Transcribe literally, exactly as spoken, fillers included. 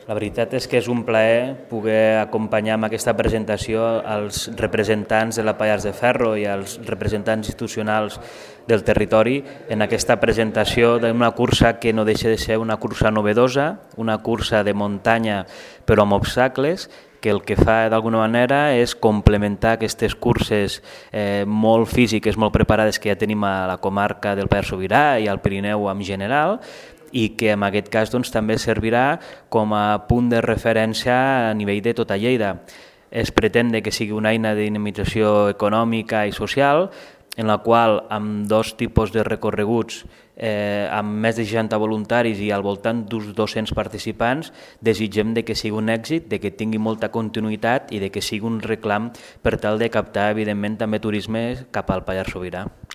La veritat és que és un plaer poder acompanyar amb aquesta presentació als representants de la Pallars de Ferro i als representants institucionals del territori en aquesta presentació d'una cursa que no deixa de ser una cursa novedosa, una cursa de muntanya però amb obstacles, que el que fa d'alguna manera és complementar aquestes curses eh, molt físiques, molt preparades que ja tenim a la comarca del Pallars Sobirà i al Pirineu en general, i que en aquest cas doncs, també servirà com a punt de referència a nivell de tota Lleida. Es pretén que sigui una eina de dinamització econòmica i social, en la qual amb dos tipus de recorreguts, eh, amb més de seixanta voluntaris i al voltant d'uns dos-cents participants, desitgem de que sigui un èxit, de que tingui molta continuïtat i de que sigui un reclam per tal de captar, evidentment, també turisme cap al Pallars Sobirà.